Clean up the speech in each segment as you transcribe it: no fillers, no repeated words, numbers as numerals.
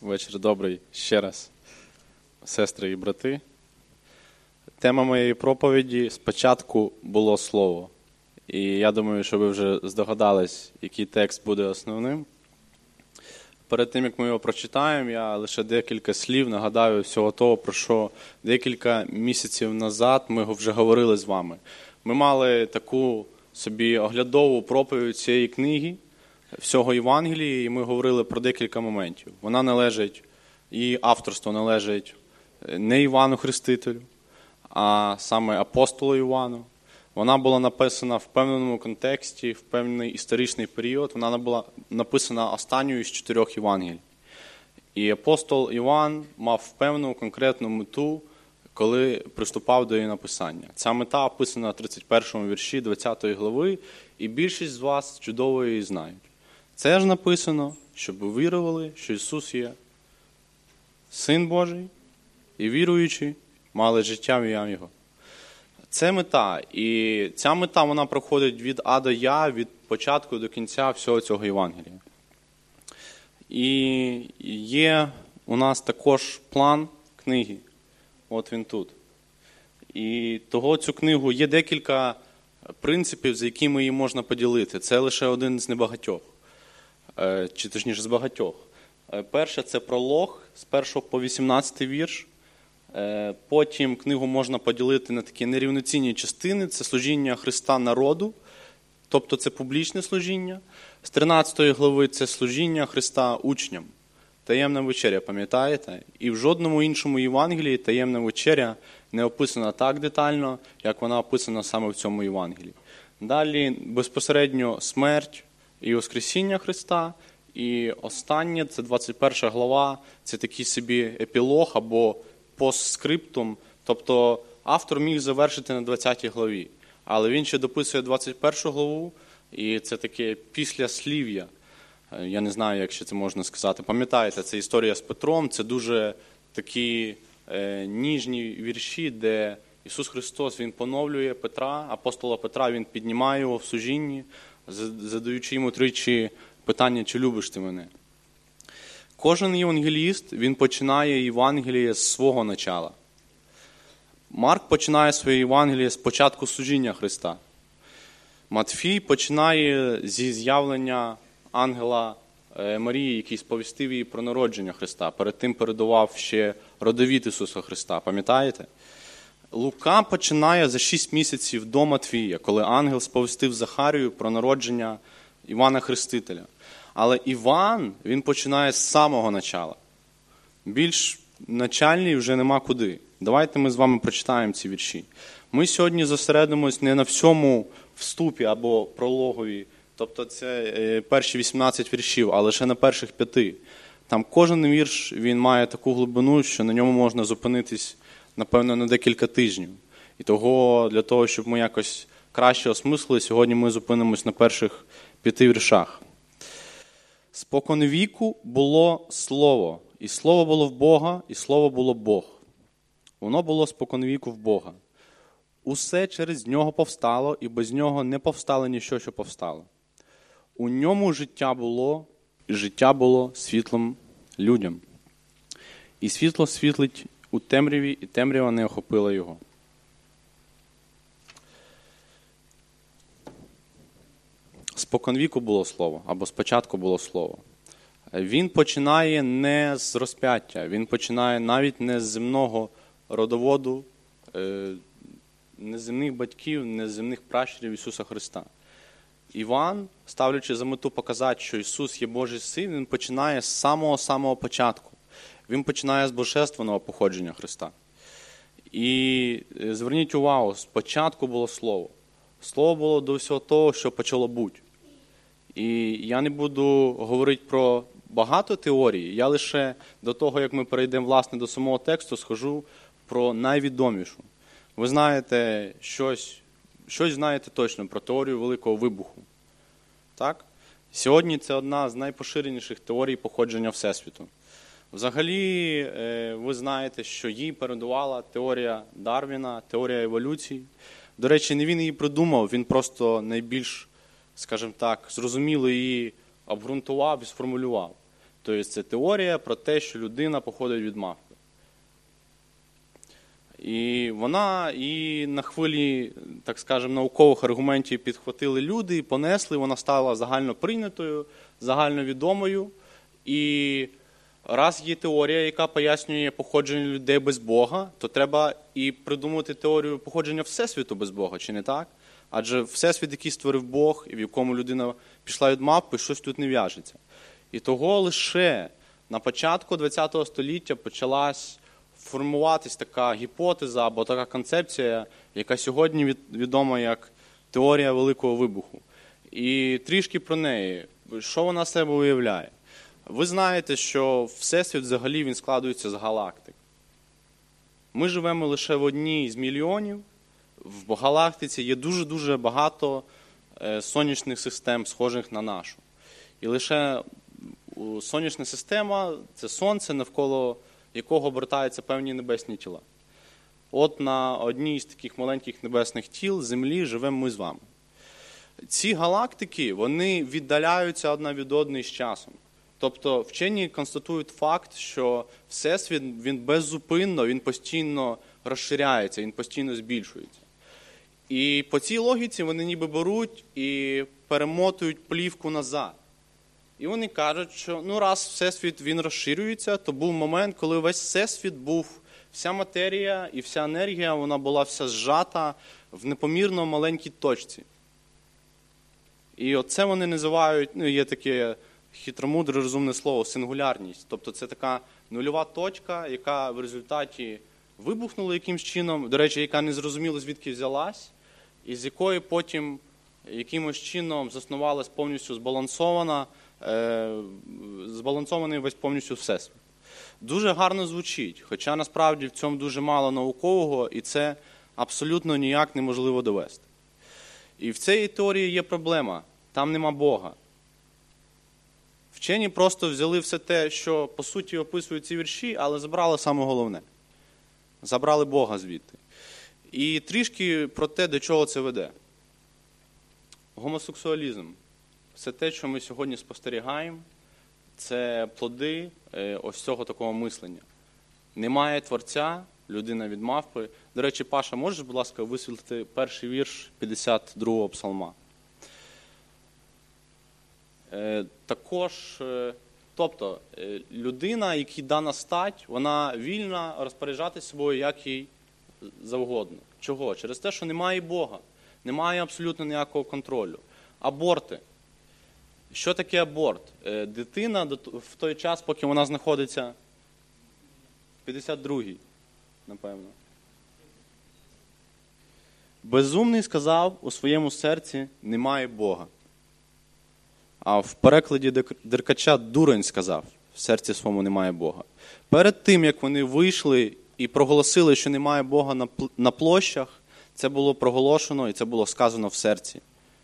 Вечір добрий ще раз, сестри і брати. Тема моєї проповіді «Спочатку було слово». І я думаю, що ви вже здогадались, який текст буде основним. Перед тим, як ми його прочитаємо, я лише декілька слів нагадаю всього того, про що декілька місяців назад ми вже говорили з вами. Ми мали таку собі оглядову проповідь цієї книги, всього Євангелії, і ми говорили про декілька моментів. Вона належить, її авторство належить не Івану Хрестителю, а саме апостолу Івану. Вона була написана в певному контексті, в певний історичний період. Вона була написана останньою з 4 Євангелій. І апостол Іван мав певну конкретну мету, коли приступав до її написання. Ця мета описана в 31 вірші 20 глави, і більшість з вас чудово її знають. Це ж написано, щоб ви вірували, що Ісус є Син Божий, і віруючи, мали життя в ім'я Його. Це мета. І ця мета, вона проходить від А до Я, від початку до кінця всього цього Євангелія. І є у нас також план книги. От він тут. І того цю книгу є декілька принципів, за якими її можна поділити. Це лише один з небагатьох. Чи точніше з багатьох. Перше – це пролог з 1 по 18 вірш. Потім книгу можна поділити на такі нерівноцінні частини. Це служіння Христа народу, тобто це публічне служіння. З 13 глави це служіння Христа учням. Таємна вечеря, пам'ятаєте? І в жодному іншому Євангелії таємна вечеря не описана так детально, як вона описана саме в цьому Євангелії. Далі безпосередньо смерть і воскресіння Христа. І останнє, це 21 глава, це такий собі епілог або постскриптум. Тобто автор міг завершити на 20 главі, але він ще дописує 21 главу, і це таке післяслів'я. Я не знаю, як ще це можна сказати. Пам'ятаєте, це історія з Петром, це дуже такі ніжні вірші, де Ісус Христос, Він поновлює Петра, апостола Петра, Він піднімає його в служінні, задаючи йому тричі питання, чи любиш ти мене. Кожен євангеліст, він починає Євангеліє з свого начала. Марк починає своє Євангеліє з початку служіння Христа. Матфій починає зі з'явлення ангела Марії, який сповістив її про народження Христа. Перед тим передавав ще родовід Ісуса Христа. Пам'ятаєте? Лука починає за 6 місяців до Матвія, коли ангел сповістив Захарію про народження Івана Хрестителя. Але Іван, він починає з самого начала. Більш начальний вже нема куди. Давайте ми з вами прочитаємо ці вірші. Ми сьогодні зосередимось не на всьому вступі або прологові, тобто це перші 18 віршів, а лише на перших 5. Там кожен вірш, він має таку глибину, що на ньому можна зупинитись, напевно, на декілька тижнів. І того, для того, щоб ми якось краще осмислили, сьогодні ми зупинимось на перших 5 віршах. «Споконвіку було Слово, і Слово було в Бога, і Слово було Бог. Воно було споконвіку в Бога. Усе через Нього повстало, і без Нього не повстало ніщо, що повстало. У Ньому життя було, і життя було світлом людям. І світло світлить у темряві, і темрява не охопила його». Споконвіку було Слово, або спочатку було Слово. Він починає не з розп'яття, він починає навіть не з земного родоводу, не з земних батьків, не з земних пращурів Ісуса Христа. Іван, ставлячи за мету показати, що Ісус є Божий Син, він починає з самого початку. Він починає з божественного походження Христа. І зверніть увагу, спочатку було Слово. Слово було до всього того, що почало бути. І я не буду говорити про багато теорій, я лише до того, як ми перейдемо, власне, до самого тексту, схожу про найвідомішу. Ви знаєте щось знаєте точно про теорію Великого Вибуху. Так? Сьогодні це одна з найпоширеніших теорій походження Всесвіту. Взагалі, ви знаєте, що їй передувала теорія Дарвіна, теорія еволюції. До речі, не він її придумав, він просто найбільш, скажімо так, зрозуміло її обґрунтував і сформулював. Тобто це теорія про те, що людина походить від мавпи. І вона і на хвилі, так скажемо, наукових аргументів підхватили люди і понесли, вона стала загально прийнятою, загальновідомою. І раз є теорія, яка пояснює походження людей без Бога, то треба і придумати теорію походження Всесвіту без Бога, чи не так? Адже Всесвіт, який створив Бог, і в якому людина пішла від мавпи, щось тут не в'яжеться. І того лише на початку ХХ століття почалась формуватись така гіпотеза або така концепція, яка сьогодні відома як теорія Великого Вибуху. І трішки про неї. Що вона себе уявляє? Ви знаєте, що Всесвіт взагалі він складається з галактик. Ми живемо лише в одній з мільйонів. В галактиці є дуже-дуже багато сонячних систем, схожих на нашу. І лише сонячна система – це Сонце, навколо якого обертаються певні небесні тіла. От на одній з таких маленьких небесних тіл Землі живемо ми з вами. Ці галактики, вони віддаляються одна від одної з часом. Тобто вчені констатують факт, що Всесвіт, він беззупинно, він постійно розширяється, він постійно збільшується. І по цій логіці вони ніби беруть і перемотують плівку назад. І вони кажуть, що раз Всесвіт він розширюється, то був момент, коли весь Всесвіт був, вся матерія і вся енергія, вона була вся зжата в непомірно маленькій точці. І оце вони називають, є таке хитромудре розумне слово, сингулярність. Тобто це така нульова точка, яка в результаті вибухнула якимсь чином, до речі, яка не зрозуміло звідки взялась, і з якої потім якимось чином заснувалась повністю збалансований весь повністю Всесвіт. Дуже гарно звучить, хоча насправді в цьому дуже мало наукового, і це абсолютно ніяк неможливо довести. І в цій теорії є проблема, там нема Бога. Вчені просто взяли все те, що по суті описують ці вірші, але забрали саме головне. Забрали Бога звідти. І трішки про те, до чого це веде. Гомосексуалізм. Все те, що ми сьогодні спостерігаємо, це плоди ось цього такого мислення. Немає Творця, людина від мавпи. До речі, Паша, можеш, будь ласка, висвітлити перший вірш 52-го псалма? Також, тобто, людина, якій дана стать, вона вільна розпоряджатися собою, як їй завгодно. Чого? Через те, що немає Бога, немає абсолютно ніякого контролю. Аборти. Що таке аборт? Дитина в той час, поки вона знаходиться в 52-й, напевно. Безумний сказав у своєму серці, немає Бога. А в перекладі Деркача дурень сказав, в серці своєму немає Бога. Перед тим, як вони вийшли і проголосили, що немає Бога на площах, це було проголошено і це було сказано в серці.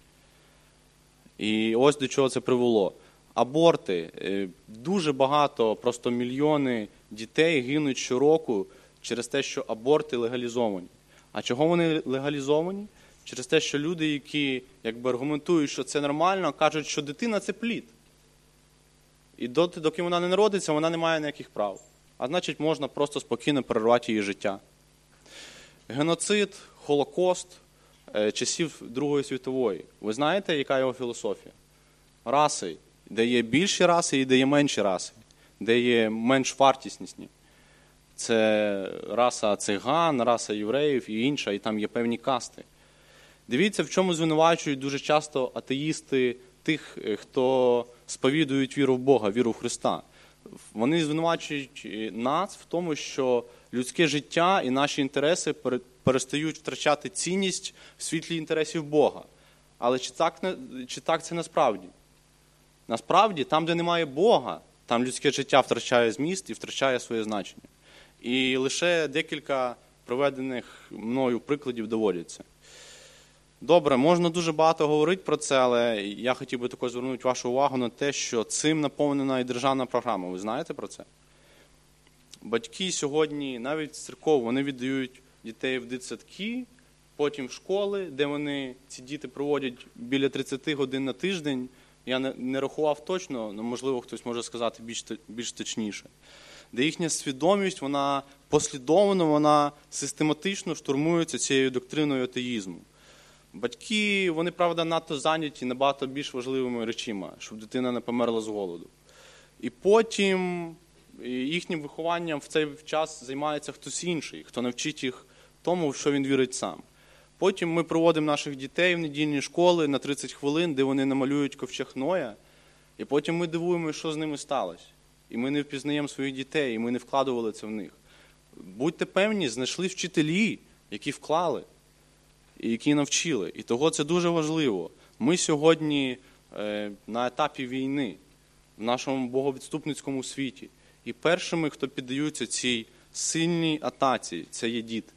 І ось до чого це привело. Аборти. Дуже багато, просто мільйони дітей гинуть щороку через те, що аборти легалізовані. А чого вони легалізовані? Через те, що люди, які якби аргументують, що це нормально, кажуть, що дитина – це плід. І доки вона не народиться, вона не має ніяких прав. А значить, можна просто спокійно перервати її життя. Геноцид, Холокост часів Другої світової. Ви знаєте, яка його філософія? Раси. Де є більші раси і де є менші раси. Де є менш вартісні. Це раса циган, раса євреїв і інша, і там є певні касти. Дивіться, в чому звинувачують дуже часто атеїсти тих, хто сповідують віру в Бога, віру в Христа. Вони звинувачують нас в тому, що людське життя і наші інтереси перестають втрачати цінність в світлі інтересів Бога. Але чи так це насправді? Насправді, там, де немає Бога, там людське життя втрачає зміст і втрачає своє значення. І лише декілька проведених мною прикладів доводяться. Добре, можна дуже багато говорити про це, але я хотів би також звернути вашу увагу на те, що цим наповнена і державна програма. Ви знаєте про це? Батьки сьогодні, навіть з церков, вони віддають дітей в дитсадки, потім в школи, де ці діти проводять біля 30 годин на тиждень, я не рахував точно, але, можливо, хтось може сказати більш точніше. Де їхня свідомість, вона послідовно, вона систематично штурмується цією доктриною атеїзму. Батьки, вони, правда, надто зайняті набагато більш важливими речами, щоб дитина не померла з голоду. І потім їхнім вихованням в цей час займається хтось інший, хто навчить їх тому, в що він вірить сам. Потім ми проводимо наших дітей в недільні школи на 30 хвилин, де вони намалюють ковчег Ноя, і потім ми дивуємося, що з ними сталося. І ми не впізнаємо своїх дітей, і ми не вкладували це в них. Будьте певні, знайшли вчителі, які вклали, і які навчили. І того це дуже важливо. Ми сьогодні на етапі війни, в нашому боговідступницькому світі. І першими, хто піддаються цій сильній атаці, це є діти.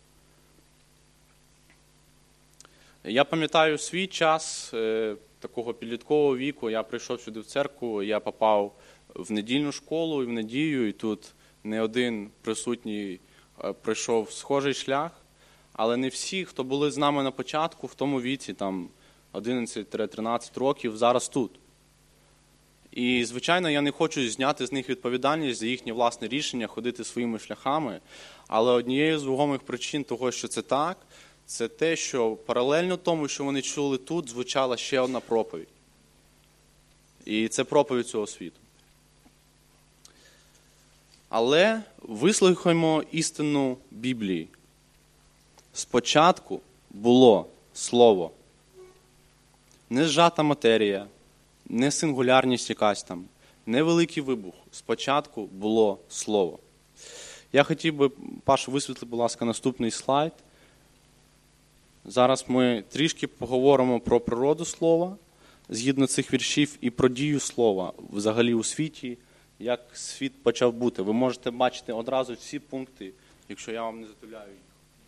Я пам'ятаю свій час такого підліткового віку, я прийшов сюди в церкву, я попав в недільну школу і в Надію, і тут не один присутній пройшов схожий шлях, але не всі, хто були з нами на початку, в тому віці, там 11-13 років, зараз тут. І, звичайно, я не хочу зняти з них відповідальність за їхнє власне рішення ходити своїми шляхами, але однією з вагомих причин того, що це так, це те, що паралельно тому, що вони чули тут, звучала ще одна проповідь. І це проповідь цього світу. Але вислухаймо істину Біблії. Спочатку було Слово. Не зжата матерія, не сингулярність якась там, не великий вибух. Спочатку було Слово. Я хотів би, Паш, висвітли, будь ласка, наступний слайд. Зараз ми трішки поговоримо про природу слова, згідно цих віршів, і про дію слова взагалі у світі, як світ почав бути. Ви можете бачити одразу всі пункти, якщо я вам не затуляю їх.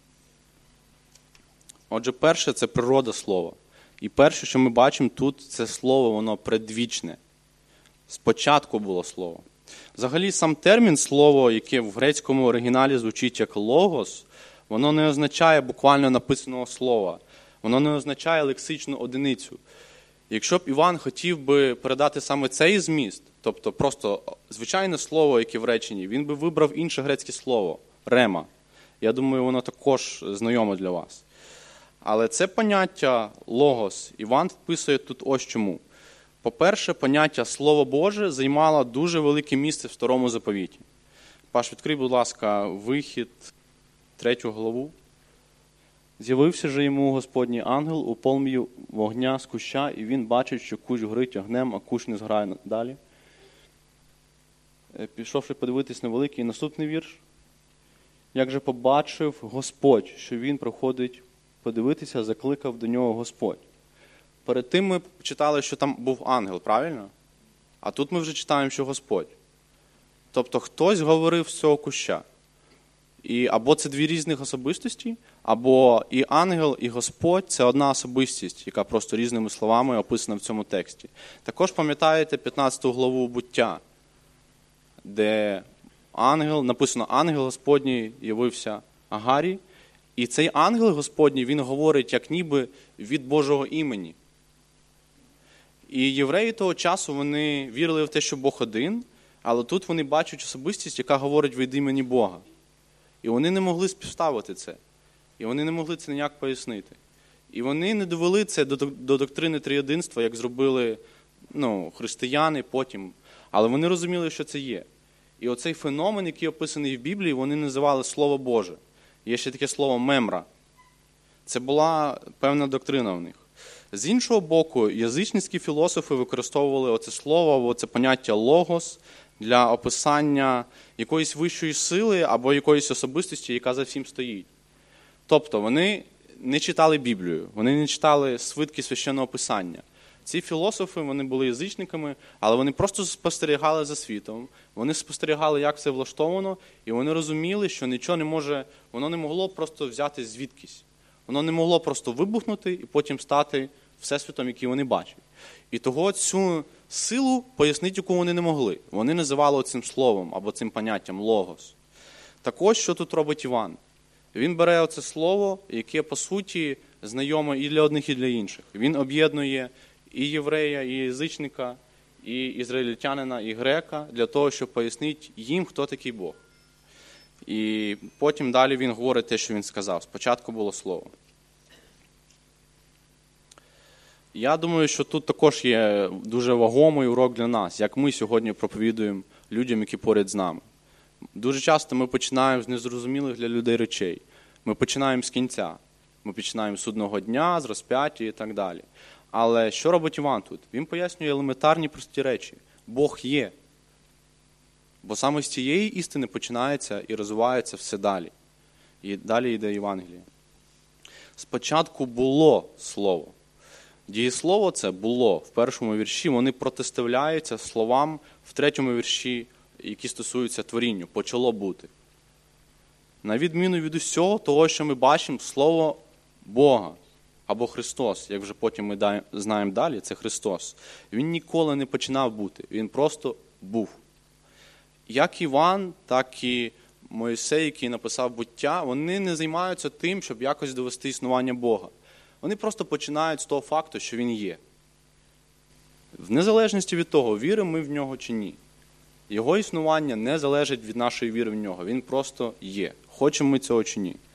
Отже, перше – це природа слова. І перше, що ми бачимо тут, це слово, воно предвічне. Спочатку було слово. Взагалі, сам термін слово, яке в грецькому оригіналі звучить як логос, воно не означає буквально написаного слова. Воно не означає лексичну одиницю. Якщо б Іван хотів би передати саме цей зміст, тобто просто звичайне слово, яке в реченні, він би вибрав інше грецьке слово – рема. Я думаю, воно також знайоме для вас. Але це поняття логос Іван вписує тут ось чому. По-перше, поняття Слово Боже займало дуже велике місце в Старому Заповіті. Паш, відкрий, будь ласка, Вихід, 3 главу. «З'явився же йому Господній ангел у полум'ї вогня з куща, і він бачить, що кущ горить огнем, а кущ не згорає далі. Пішовши подивитись на великий наступний вірш. Як же побачив Господь, що він проходить подивитися, закликав до нього Господь». Перед тим ми читали, що там був ангел, правильно? А тут ми вже читаємо, що Господь. Тобто хтось говорив з цього куща. І або це дві різних особистості, або і ангел, і Господь – це одна особистість, яка просто різними словами описана в цьому тексті. Також пам'ятаєте 15 главу «Буття», де написано «Ангел Господній явився Агарі», і цей ангел Господній, він говорить як ніби від Божого імені. І євреї того часу, вони вірили в те, що Бог один, але тут вони бачать особистість, яка говорить від імені Бога. І вони не могли співставити це. І вони не могли це ніяк пояснити. І вони не довели це до доктрини триєдинства, як зробили християни потім. Але вони розуміли, що це є. І оцей феномен, який описаний в Біблії, вони називали Слово Боже. Є ще таке слово «мемра». Це була певна доктрина в них. З іншого боку, язичницькі філософи використовували оце слово, оце поняття «логос» для описання якоїсь вищої сили або якоїсь особистості, яка за всім стоїть. Тобто вони не читали Біблію, вони не читали свитки Священного Писання. Ці філософи, вони були язичниками, але вони просто спостерігали за світом, вони спостерігали, як все влаштовано, і вони розуміли, що нічого не може, воно не могло просто взяти звідкись. Воно не могло просто вибухнути і потім стати всесвітом, який вони бачать. І того цю силу пояснити, яку вони не могли. Вони називали цим словом або цим поняттям «логос». Так ось, що тут робить Іван. Він бере оце слово, яке, по суті, знайоме і для одних, і для інших. Він об'єднує і єврея, і язичника, і ізраїльтянина, і грека, для того, щоб пояснити їм, хто такий Бог. І потім далі він говорить те, що він сказав. Спочатку було слово. Я думаю, що тут також є дуже вагомий урок для нас, як ми сьогодні проповідуємо людям, які поряд з нами. Дуже часто ми починаємо з незрозумілих для людей речей. Ми починаємо з кінця. Ми починаємо з судного дня, з розп'яття і так далі. Але що робить Іван тут? Він пояснює елементарні прості речі. Бог є. Бо саме з цієї істини починається і розвивається все далі. І далі йде Євангеліє. Спочатку було слово. Дієслово це було в першому вірші, вони протиставляються словам в третьому вірші, які стосуються творінню. Почало бути. На відміну від усього того, що ми бачимо, слово Бога або Христос, як вже потім ми знаємо далі, це Христос. Він ніколи не починав бути, він просто був. Як Іван, так і Мойсей, який написав буття, вони не займаються тим, щоб якось довести існування Бога. Вони просто починають з того факту, що він є. В незалежності від того, віримо ми в нього чи ні. Його існування не залежить від нашої віри в нього. Він просто є. Хочемо ми цього чи ні.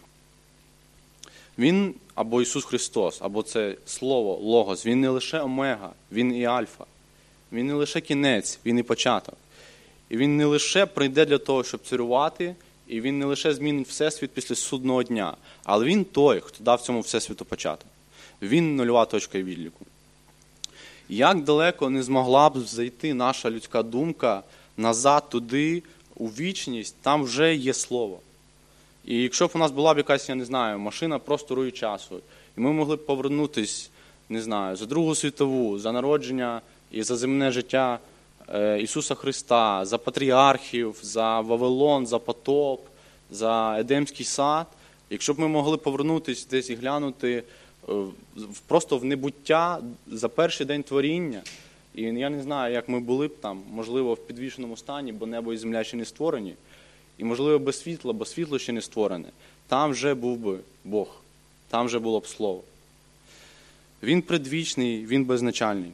Він, або Ісус Христос, або це Слово, Логос, він не лише омега, він і альфа. Він не лише кінець, він і початок. І він не лише прийде для того, щоб царювати, і він не лише змінить Всесвіт після судного дня, але він той, хто дав цьому Всесвіту початок. Він нульова точка відліку. Як далеко не змогла б зайти наша людська думка назад туди, у вічність, там вже є слово. І якщо б у нас була б якась, я не знаю, машина простору і часу, і ми могли б повернутися, не знаю, за Другу світову, за народження і за земне життя Ісуса Христа, за патріархів, за Вавилон, за потоп, за Едемський сад, якщо б ми могли повернутися десь і глянути просто в небуття за перший день творіння, і я не знаю, як ми були б там, можливо, в підвішеному стані, бо небо і земля ще не створені, і, можливо, без світла, бо світло ще не створене, там вже був би Бог, там вже було б Слово. Він предвічний, він безначальний.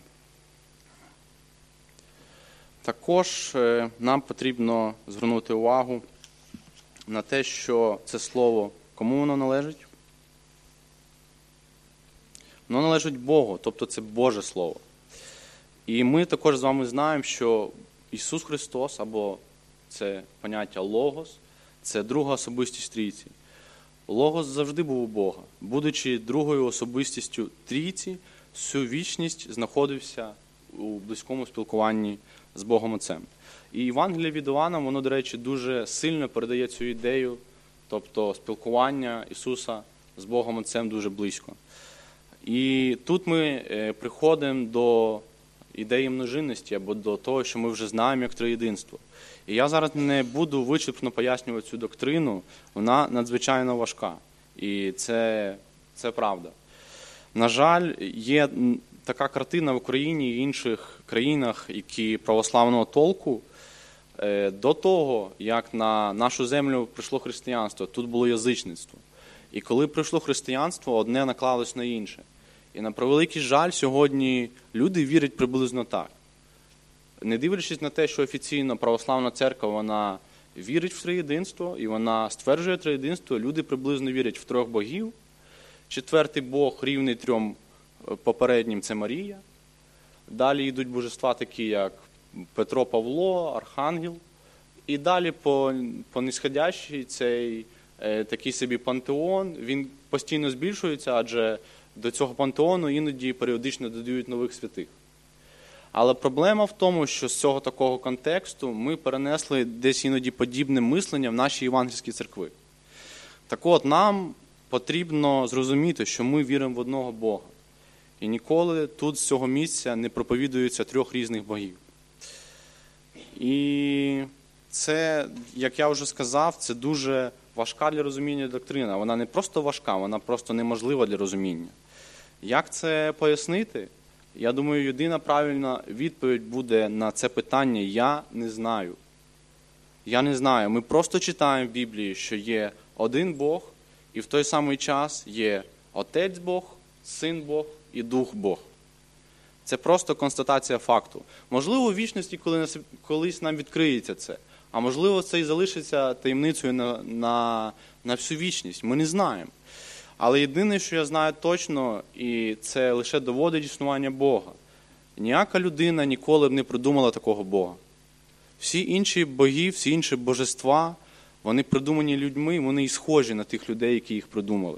Також нам потрібно звернути увагу на те, що це слово, кому воно належить? Воно належить Богу, тобто це Боже Слово. І ми також з вами знаємо, що Ісус Христос, або це поняття Логос, це друга особистість Трійці. Логос завжди був у Бога. Будучи другою особистістю Трійці, всю вічність знаходився у близькому спілкуванні з Богом Отцем. І Євангеліє від Івана, воно, до речі, дуже сильно передає цю ідею, тобто спілкування Ісуса з Богом Отцем дуже близько. І тут ми приходимо до ідеї множинності, або до того, що ми вже знаємо як триєдинство. І я зараз не буду вичерпно пояснювати цю доктрину, вона надзвичайно важка. І це правда. На жаль, є така картина в Україні і інших країнах, які православного толку. До того, як на нашу землю прийшло християнство, тут було язичництво. І коли прийшло християнство, одне наклалось на інше. І на превеликий жаль, сьогодні люди вірять приблизно так. Не дивлячись на те, що офіційно православна церква, вона вірить в триєдинство, і вона стверджує триєдинство, люди приблизно вірять в трьох богів. Четвертий Бог рівний трьом попереднім – це Марія. Далі йдуть божества такі, як Петро, Павло, Архангел. І далі по нисходящій цей такий собі пантеон, він постійно збільшується, адже до цього пантеону іноді періодично додають нових святих. Але проблема в тому, що з цього такого контексту ми перенесли десь іноді подібне мислення в наші євангельські церкви. Так от, нам потрібно зрозуміти, що ми віримо в одного Бога. І ніколи тут з цього місця не проповідується трьох різних богів. І це, як я вже сказав, це дуже важка для розуміння доктрина. Вона не просто важка, вона просто неможлива для розуміння. Як це пояснити? Я думаю, єдина правильна відповідь буде на це питання «я не знаю». Я не знаю. Ми просто читаємо в Біблії, що є один Бог, і в той самий час є Отець Бог, Син Бог і Дух Бог. Це просто констатація факту. Можливо, у вічності колись нам відкриється це, а можливо, це і залишиться таємницею на всю вічність. Ми не знаємо. Але єдине, що я знаю точно, і це лише доводить існування Бога. Ніяка людина ніколи б не придумала такого Бога. Всі інші боги, всі інші божества, вони придумані людьми, вони і схожі на тих людей, які їх придумали.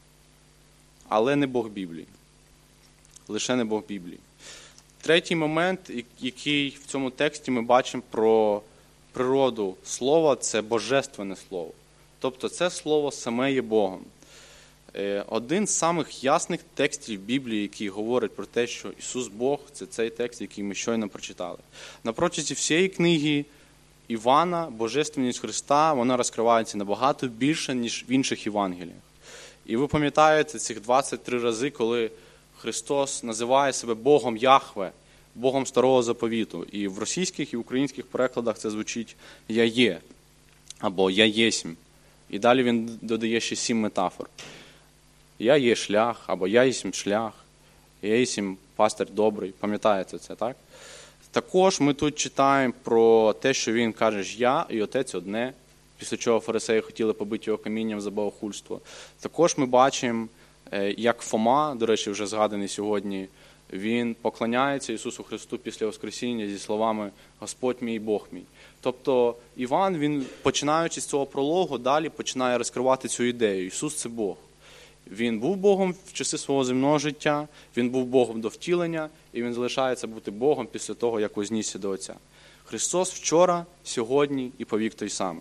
Але не Бог Біблії. Лише не Бог Біблії. Третій момент, який в цьому тексті ми бачимо про природу слова, це божественне слово. Тобто це слово саме є Богом. Один з самих ясних текстів Біблії, який говорить про те, що Ісус Бог, це цей текст, який ми щойно прочитали. На протязі всієї книги Івана божественність Христа, вона розкривається набагато більше, ніж в інших Євангеліях. І ви пам'ятаєте цих 23 рази, коли Христос називає себе Богом Яхве, Богом Старого Заповіту. І в російських і українських перекладах це звучить «Я є» або «Я єсмь». І далі він додає ще 7 метафор. «Я є шлях» або «Я єсмь шлях», «Я єсмь пастир добрий». Пам'ятаєте це, так? Також ми тут читаємо про те, що він каже «Я і Отець одне», після чого фарисеї хотіли побити його камінням за богохульство. Також ми бачимо, як Фома, до речі, вже згаданий сьогодні, він поклоняється Ісусу Христу після Воскресіння зі словами «Господь мій, Бог мій». Тобто Іван, він, починаючи з цього прологу, далі починає розкривати цю ідею. Ісус – це Бог. Він був Богом в часи свого земного життя, він був Богом до втілення, і він залишається бути Богом після того, як вознісся до Отця. Христос вчора, сьогодні і повік той самий.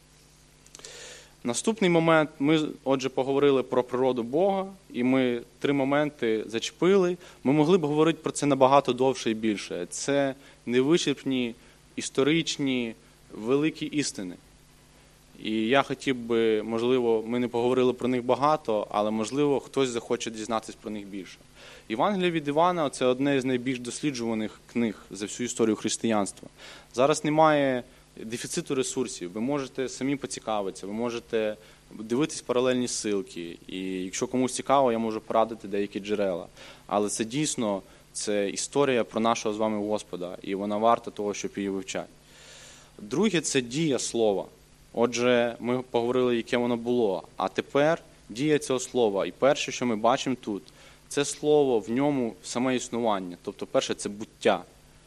Наступний момент, ми, отже, поговорили про природу Бога, і ми 3 моменти зачепили. Ми могли б говорити про це набагато довше і більше. Це невичерпні, історичні, великі істини. І я хотів би, можливо, ми не поговорили про них багато, але, можливо, хтось захоче дізнатися про них більше. Євангеліє від Івана – це одне з найбільш досліджуваних книг за всю історію християнства. Зараз немає дефіциту ресурсів, ви можете самі поцікавитися, ви можете дивитись паралельні ссылки, і якщо комусь цікаво, я можу порадити деякі джерела. Але це дійсно, це історія про нашого з вами Господа, і вона варта того, щоб її вивчати. Друге – це дія слова. Отже, ми поговорили, яке воно було, а тепер дія цього слова. І перше, що ми бачимо тут, це слово, в ньому саме існування. Тобто, перше – це буття.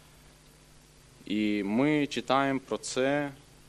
І ми читаємо про це,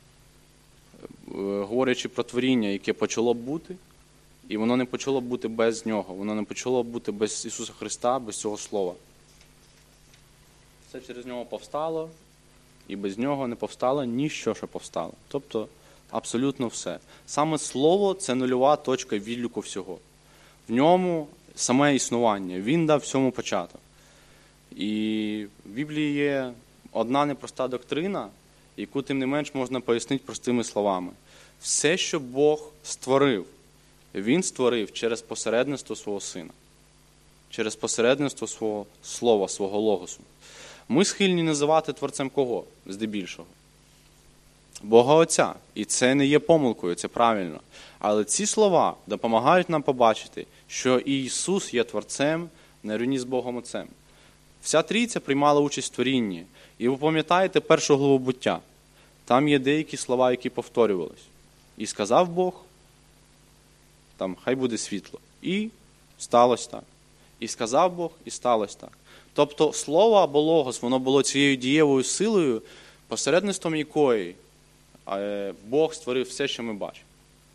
говорячи про творіння, яке почало бути, і воно не почало бути без нього, воно не почало бути без Ісуса Христа, без цього слова. Все через нього повстало, і без нього не повстало ніщо, що повстало. Тобто, абсолютно все. Саме слово – це нульова точка відліку всього. В ньому саме існування, він дав всьому початок. І в Біблії є одна непроста доктрина, яку, тим не менш, можна пояснити простими словами. Все, що Бог створив, Він створив через посередництво свого Сина. Через посередництво свого слова, свого логосу. Ми схильні називати Творцем кого? Здебільшого. Бога Отця. І це не є помилкою, це правильно. Але ці слова допомагають нам побачити, що і Ісус є Творцем нарівні з Богом Отцем. Вся Трійця приймала участь в творінні. І ви пам'ятаєте першу главу буття. Там є деякі слова, які повторювались. І сказав Бог, там, хай буде світло. І сталося так. І сказав Бог, і сталося так. Тобто слово або логос, воно було цією дієвою силою, посередництвом якої Бог створив все, що ми бачимо.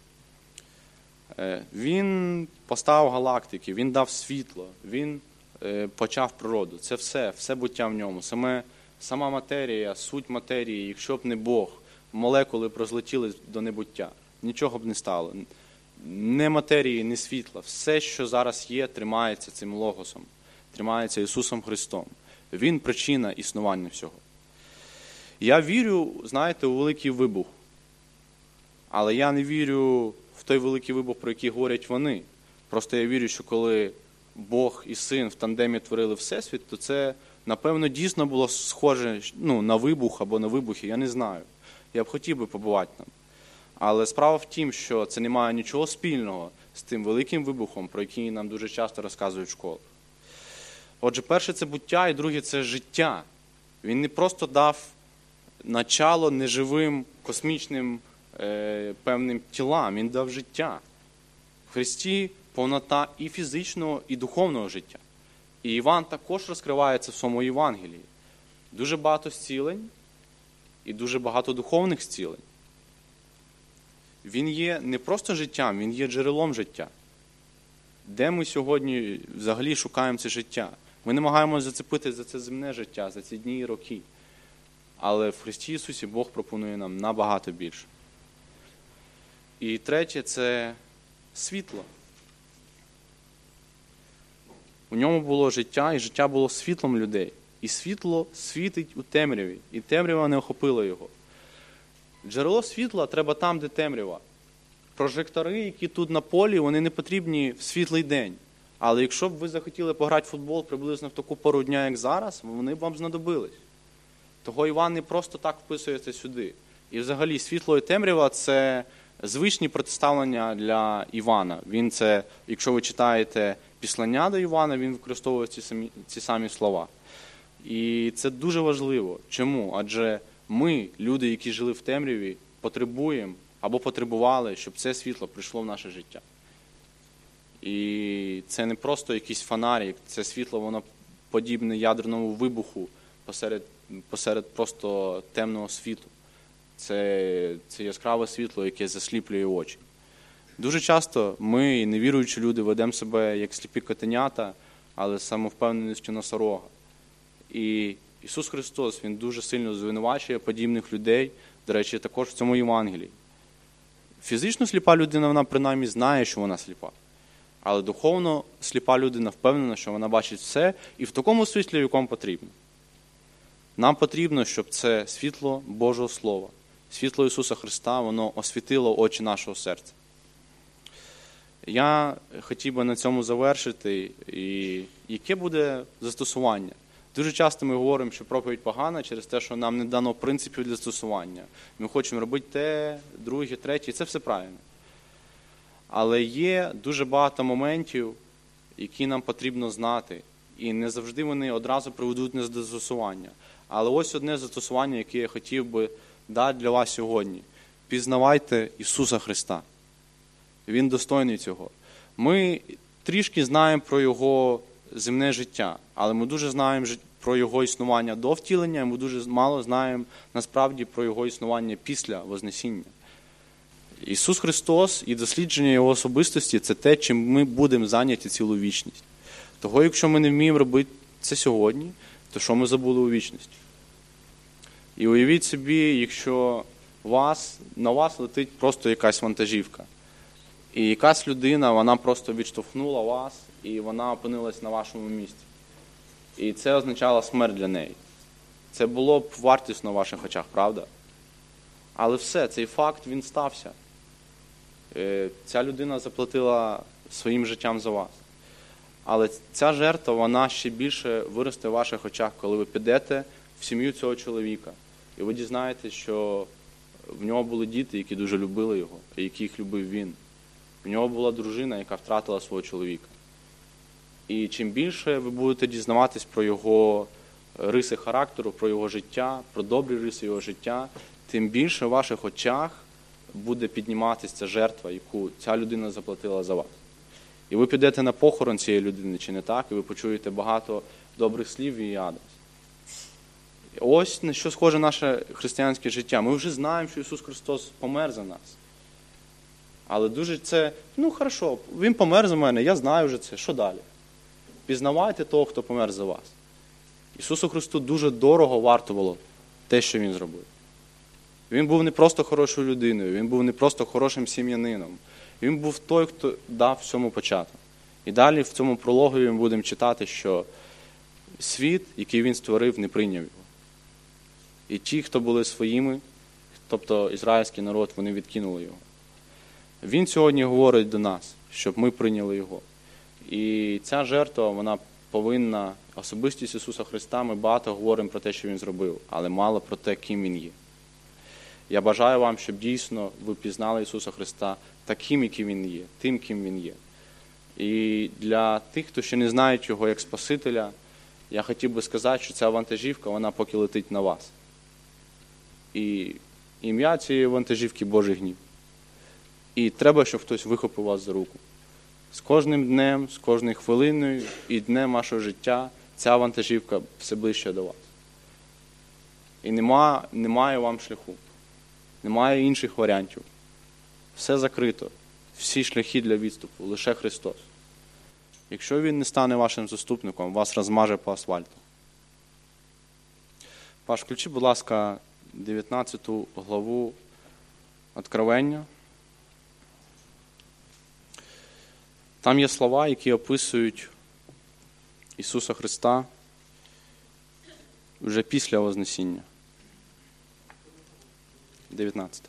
Він поставив галактики, він дав світло, він почав природу. Це все буття в ньому. Сама матерія, суть матерії, якщо б не Бог, молекули б розлетіли до небуття. Нічого б не стало. Не матерії, не світла. Все, що зараз є, тримається цим логосом. Тримається Ісусом Христом. Він причина існування всього. Я вірю, знаєте, у великий вибух. Але я не вірю в той великий вибух, про який говорять вони. Просто я вірю, що коли Бог і Син в тандемі творили Всесвіт, то це, напевно, дійсно було схоже на вибух або на вибухи, я не знаю. Я б хотів би побувати там. Але справа в тім, що це не має нічого спільного з тим великим вибухом, про який нам дуже часто розказують в школах. Отже, перше – це буття, і друге – це життя. Він не просто дав начало неживим, космічним певним тілам, він дав життя. В Христі повнота і фізичного, і духовного життя. І Іван також розкривається в своєму Євангелії. Дуже багато зцілень і дуже багато духовних зцілень. Він є не просто життям, він є джерелом життя. Де ми сьогодні взагалі шукаємо це життя? Ми намагаємося зацепити за це земне життя, за ці дні і роки. Але в Христі Ісусі Бог пропонує нам набагато більше. І третє – це світло. У ньому було життя, і життя було світлом людей. І світло світить у темряві, і темрява не охопила його. Джерело світла треба там, де темрява. Прожектори, які тут на полі, вони не потрібні в світлий день. Але якщо б ви захотіли пограти в футбол приблизно в таку пору дня, як зараз, вони б вам знадобились. Того Іван не просто так вписується сюди. І взагалі світло і темрява – це звичні протиставлення для Івана. Він це, якщо ви читаєте післання до Івана, він використовує ці самі слова. І це дуже важливо. Чому? Адже ми, люди, які жили в темряві, потребуємо або потребували, щоб це світло прийшло в наше життя. І це не просто якийсь фонарик, це світло, воно подібне ядерному вибуху посеред просто темного світу. Це яскраве світло, яке засліплює очі. Дуже часто ми, невіруючі люди, ведемо себе як сліпі котенята, але з самовпевненістю носорога. І Ісус Христос, Він дуже сильно звинувачує подібних людей, до речі, також в цьому Євангелії. Фізично сліпа людина, вона принаймні знає, що вона сліпа. Але духовно сліпа людина впевнена, що вона бачить все і в такому світлі, в якому потрібно. Нам потрібно, щоб це світло Божого Слова, світло Ісуса Христа, воно освітило очі нашого серця. Я хотів би на цьому завершити. І яке буде застосування? Дуже часто ми говоримо, що проповідь погана через те, що нам не дано принципів для застосування. Ми хочемо робити те, друге, третє, і це все правильно. Але є дуже багато моментів, які нам потрібно знати. І не завжди вони одразу приведуть нас до застосування. Але ось одне застосування, яке я хотів би дати для вас сьогодні. Пізнавайте Ісуса Христа. Він достойний цього. Ми трішки знаємо про Його земне життя, але ми дуже знаємо про Його існування до втілення, і ми дуже мало знаємо насправді про Його існування після Вознесіння. Ісус Христос і дослідження Його особистості – це те, чим ми будемо зайняті цілу вічність. Того, якщо ми не вміємо робити це сьогодні, то що ми забули у вічності? І уявіть собі, якщо на вас летить просто якась вантажівка. І якась людина, вона просто відштовхнула вас, і вона опинилась на вашому місці. І це означало смерть для неї. Це було б вартісно в ваших очах, правда? Але все, цей факт, він стався. Ця людина заплатила своїм життям за вас. Але ця жертва, вона ще більше виросте в ваших очах, коли ви підете в сім'ю цього чоловіка. І ви дізнаєтесь, що в нього були діти, які дуже любили його, і яких любив він. В нього була дружина, яка втратила свого чоловіка. І чим більше ви будете дізнаватись про його риси характеру, про його життя, про добрі риси його життя, тим більше в ваших очах буде підніматися ця жертва, яку ця людина заплатила за вас. І ви підете на похорон цієї людини, чи не так, і ви почуєте багато добрих слів в її адрес. Ось на що схоже наше християнське життя. Ми вже знаємо, що Ісус Христос помер за нас. Але дуже це, хорошо, Він помер за мене, я знаю вже це, що далі? Пізнавайте того, хто помер за вас. Ісусу Христу дуже дорого вартувало те, що Він зробив. Він був не просто хорошою людиною, Він був не просто хорошим сім'янином. Він був той, хто дав всьому початок. І далі в цьому прологі ми будемо читати, що світ, який Він створив, не прийняв його. І ті, хто були своїми, тобто ізраїльський народ, вони відкинули його. Він сьогодні говорить до нас, щоб ми прийняли його. І ця жертва, вона повинна, особистість Ісуса Христа, ми багато говоримо про те, що Він зробив, але мало про те, ким Він є. Я бажаю вам, щоб дійсно ви пізнали Ісуса Христа таким, яким Він є, тим, ким Він є. І для тих, хто ще не знають Його як Спасителя, Я хотів би сказати, що ця вантажівка, вона поки летить на вас. І ім'я цієї вантажівки – Божий гнів. І треба, щоб хтось вихопив вас за руку. З кожним днем, з кожною хвилиною і днем вашого життя ця вантажівка все ближче до вас. І немає вам шляху. Немає інших варіантів. Все закрито. Всі шляхи для відступу. Лише Христос. Якщо Він не стане вашим заступником, вас розмаже по асфальту. Паш, включи, будь ласка, 19 главу Откровення. Там є слова, які описують Ісуса Христа вже після Вознесіння. 19.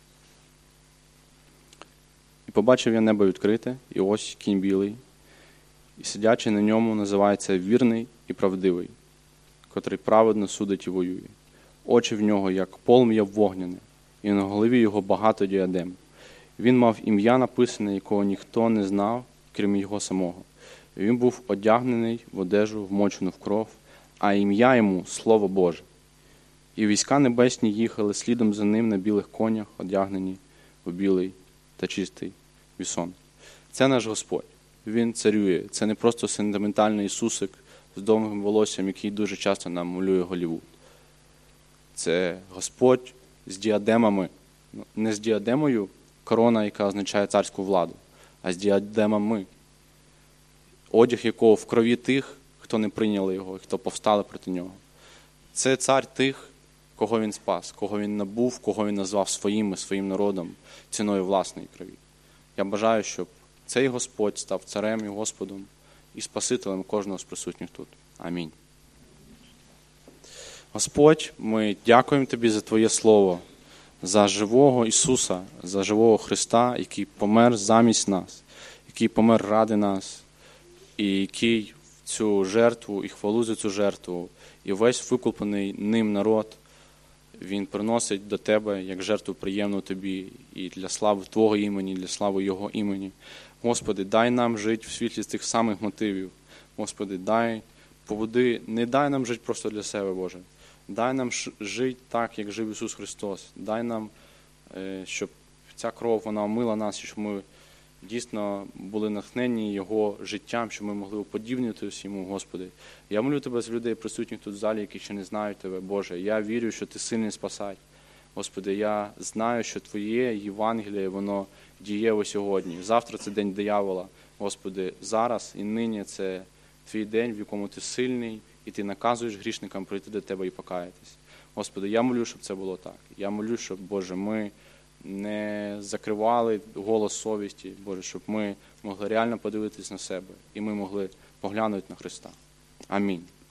«І побачив я небо відкрите, і ось кінь білий, і сидячий на ньому називається вірний і правдивий, котрий праведно судить і воює. Очі в нього, як полум'я вогняне, і на голові його багато діадем. Він мав ім'я написане, якого ніхто не знав, крім його самого. Він був одягнений в одежу, вмочену в кров, а ім'я йому – Слово Боже. І війська небесні їхали слідом за ним на білих конях, одягнені в білий та чистий вісон». Це наш Господь. Він царює. Це не просто сентиментальний Ісусик з довгим волоссям, який дуже часто нам малює Голлівуд. Це Господь з діадемами. Не з діадемою корона, яка означає царську владу, а з діадемами. Одяг якого в крові тих, хто не прийняли його, хто повстали проти нього. Це цар тих, кого він спас, кого він набув, кого він назвав своїм народом ціною власної крові. Я бажаю, щоб цей Господь став царем і Господом і Спасителем кожного з присутніх тут. Амінь. Господь, ми дякуємо Тобі за Твоє Слово, за живого Ісуса, за живого Христа, який помер замість нас, який помер ради нас, і який цю жертву, і хвалу за цю жертву, і весь викуплений ним народ, Він приносить до Тебе як жертву приємну Тобі і для слави Твого імені, для слави Його імені. Господи, дай нам жити в світлі з тих самих мотивів. Господи, не дай нам жити просто для себе, Боже. Дай нам жити так, як жив Ісус Христос. Дай нам, щоб ця кров, вона омила нас, і щоб ми дійсно були натхнені Його життям, щоб ми могли уподібнюватись Йому, Господи. Я молю Тебе з людей, присутніх тут в залі, які ще не знають Тебе, Боже. Я вірю, що Ти сильний спасай. Господи, я знаю, що Твоє Євангеліє, воно дієво сьогодні. Завтра це день диявола. Господи, зараз і нині це Твій день, в якому Ти сильний, і Ти наказуєш грішникам прийти до Тебе і покаятись. Господи, я молю, щоб це було так. Я молю, щоб, Боже, ми не закривали голос совісті, Боже, щоб ми могли реально подивитись на себе, і ми могли поглянути на Христа. Амінь.